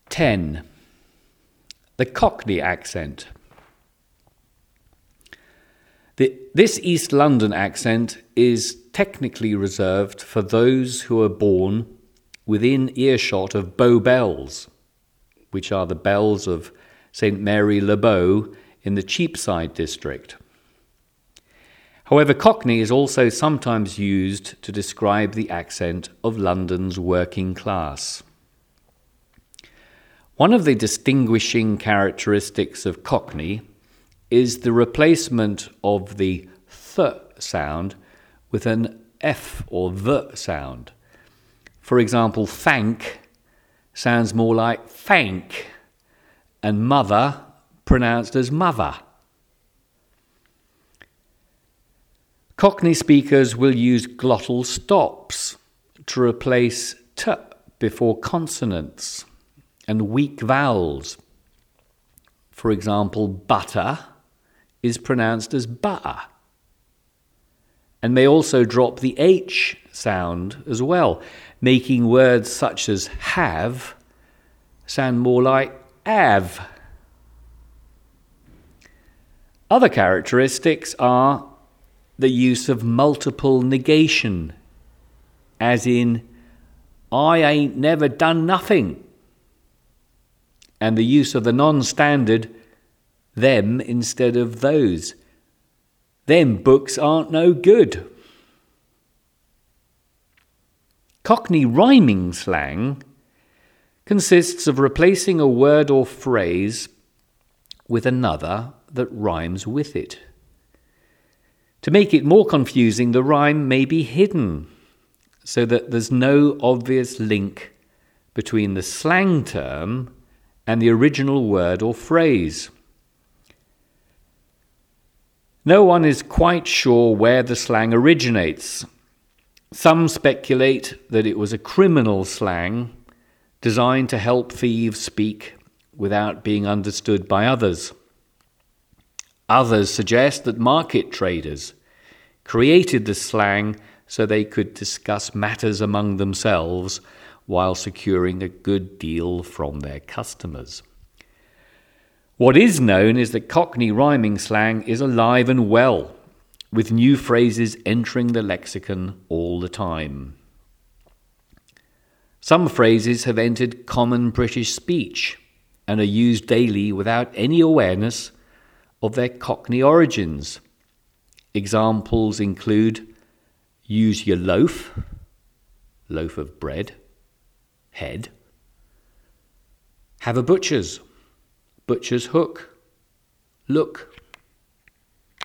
10. The Cockney accent. This East London accent is technically reserved for those who are born within earshot of Bow Bells, which are the bells of St Mary le Bow in the Cheapside district. However, Cockney is also sometimes used to describe the accent of London's working class. One of the distinguishing characteristics of Cockney is the replacement of the th sound with an f or the sound. For example, thank sounds more like thank, and mother pronounced as mother. Cockney speakers will use glottal stops to replace t before consonants and weak vowels. For example, butter is pronounced as butter, and may also drop the h sound as well, making words such as have sound more like have. Other characteristics are the use of multiple negation, as in, I ain't never done nothing, and the use of the non-standard them instead of those. Them books aren't no good. Cockney rhyming slang consists of replacing a word or phrase with another that rhymes with it. To make it more confusing, the rhyme may be hidden so that there's no obvious link between the slang term and the original word or phrase. No one is quite sure where the slang originates. Some speculate that it was a criminal slang designed to help thieves speak without being understood by others. Others suggest that market traders created the slang so they could discuss matters among themselves while securing a good deal from their customers. What is known is that Cockney rhyming slang is alive and well, with new phrases entering the lexicon all the time. Some phrases have entered common British speech and are used daily without any awareness of their Cockney origins. Examples include use your loaf, loaf of bread, head, have a butcher's, butcher's hook, look.